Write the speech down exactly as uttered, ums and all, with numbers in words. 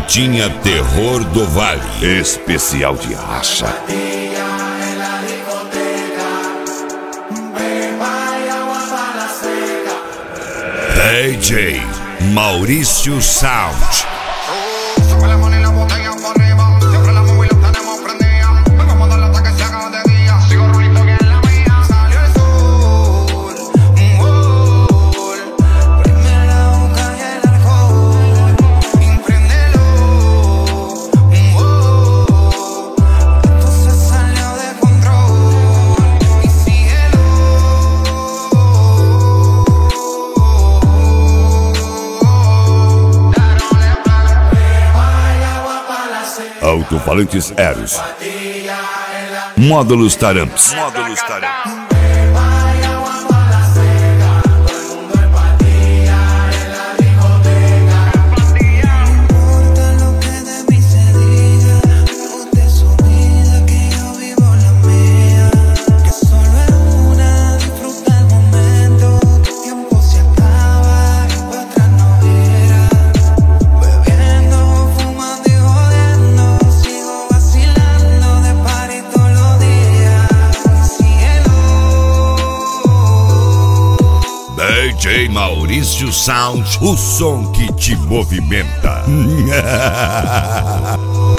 Pimentinha Terror do Vale, especial de racha. D J Maurício Sound. Alto-falantes Eros. Módulos Taramps. Módulos Taramps. D J Maurício Sound, o som que te movimenta.